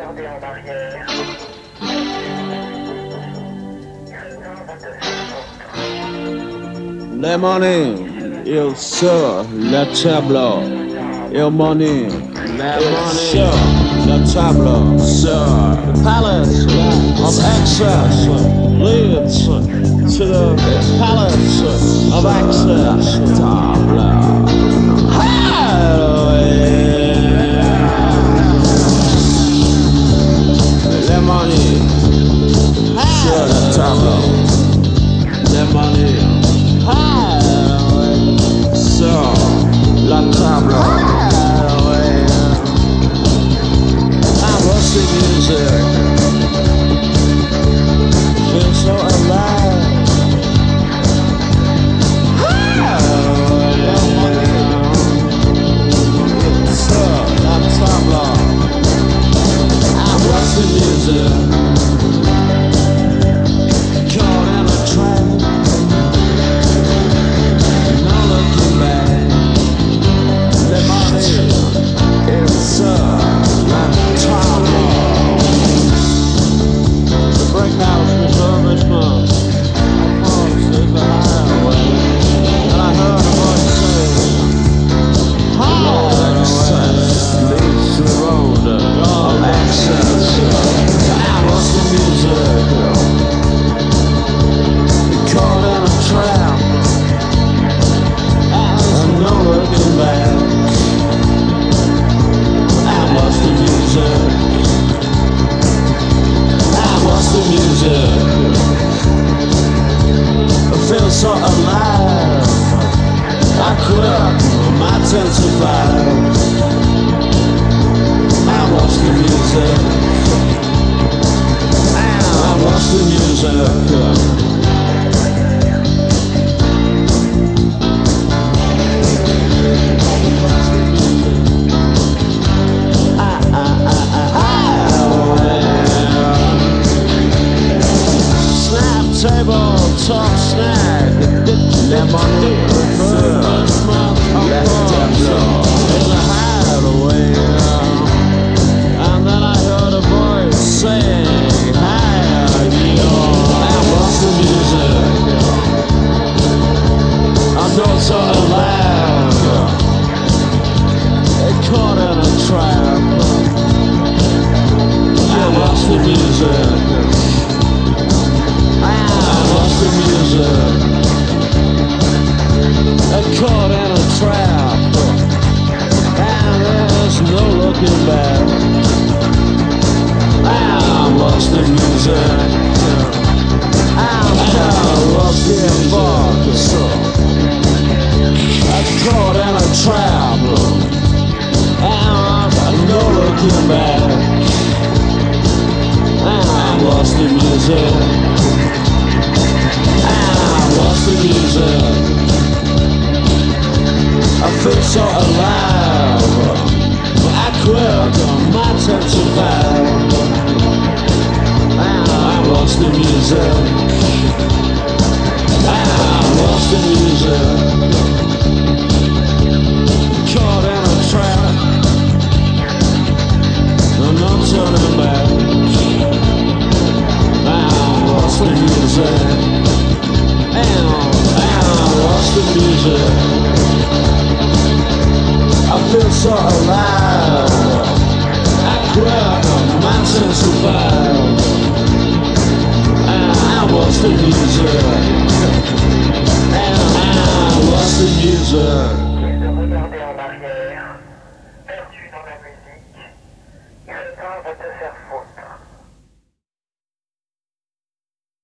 regarder en arrière. Rien va te faire foutre. Lemoni, il sur le tableau. Il money, il sur le tableau. Sur the palace of access leads to the palace of access. Tableau. Lemoni, sur le tableau. Lemoni. Sur la table. I was the music. Feel so alive. Sur la table. I was the music. Caught in a trap. No looking back. The money is la table. The breakhouse refurbishment. I paused the highway, and I heard a voice say, access leads to the road of access. I was the music, caught in a trap. And no looking back. I was the music. I was the music. I feel so alive. I quit my 10 to 5. I was the music. I was the music. Table, talk, snack, lemon, refurbishment, in the hideaway. And then I heard a voice saying, hi, that was the music. I know so alive. It caught in a trap. I lost the music. The music, caught in a trap, and there's no looking back. I lost the music. I lost the box. Caught in a trap, and no looking back. I lost the music. I lost the music. I feel so alive. I quit on my 10 to 5. I lost the music. I lost the music. Caught in a trap. I'm not turning back. I lost the music. I lost the music. I feel so alive. I cried on my sense of vibe. I lost the music. I lost the music. De regarder en arrière, perdu dans la musique, rien va te faire foutre.